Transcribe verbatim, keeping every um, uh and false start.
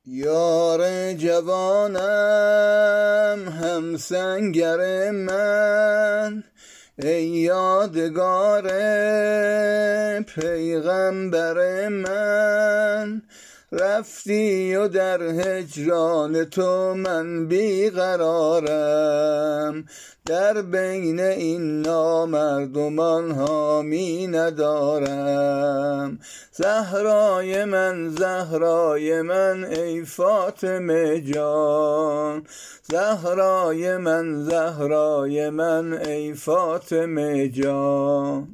یار جوانم هم سنگر من، ای یادگار پیغمبر من. رفتی و در هجران تو من بیقرارم، در بین این نامردمان حامی ندارم. زهرای من زهرای من ای فاطمه جان، زهرای من زهرای من ای فاطمه جان.